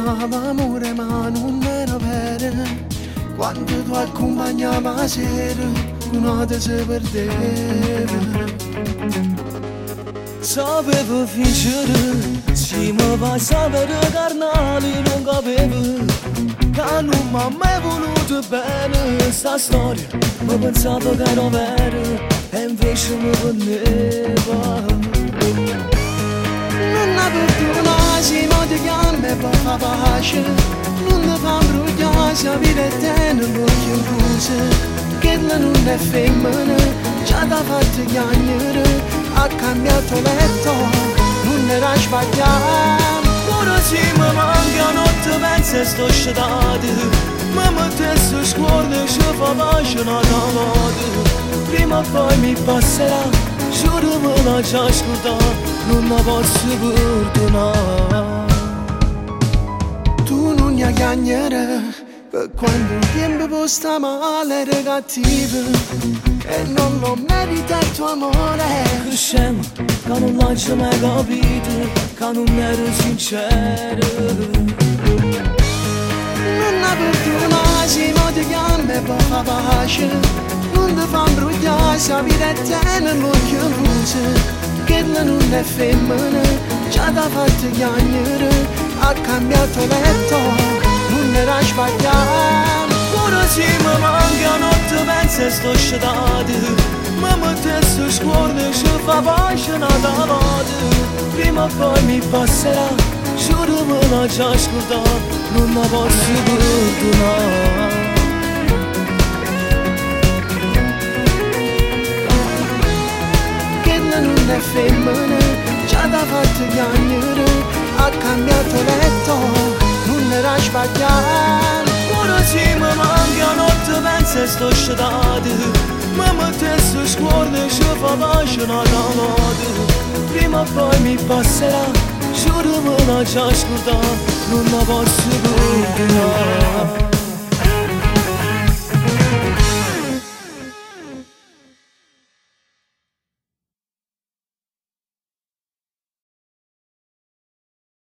chiamava amore ma non era vero, quando tu accompagnavi la sera una te si perdeva. Sapevo vincere, ci mi va a sapere carnale, non capivo che non mi ha mai voluto bene. Sta storia mi pensavo che era vera e invece mi prendeva. Non la perdonassi, ma ti chiami e poi fa pace, non ti fa imbrogliare, se vita e te non voglio cose, che la non è femmina, già ti ha fatto chiagnere, ha cambiato letto, non era sbagliato. Ora sì mi manca, non ti pensi e sto scedato, mi mettessi scuola e ci fa pace una volta. Prima o poi mi passerà, giuro me la già scordata, non la posso perdonare. Tu non ne chiagnere, per quando il tempo sta male era cattivo, e non lo merita il tuo amore. Che scemo, che non l'ho mai capito, che non ero sincero. Non la perdonassi, ma ti chiami e poi fa pace, non ti fa imbrogliare, se vita e te non voglio cose, che la non è femmina, già ti ha fatto chiagnere, ha cambiato letto, non era sbagliato. Ora sì mi manca, non ti pensi e sto scedato, mi mettessi scuola e ci fa pace una volta. Prima o poi mi passerà, giuro me la già scordata, non la posso perdonare. Che la non è femmina, già ti ha fatto chiagnere, ha cambiato letto, non era sbagliato. Ora sì mi manca, non ti pensi e sto scedato, mi mettessi scuola e ci fa pace una volta. Prima o poi mi passerà, giuro me la già scordata, non la posso perdonare.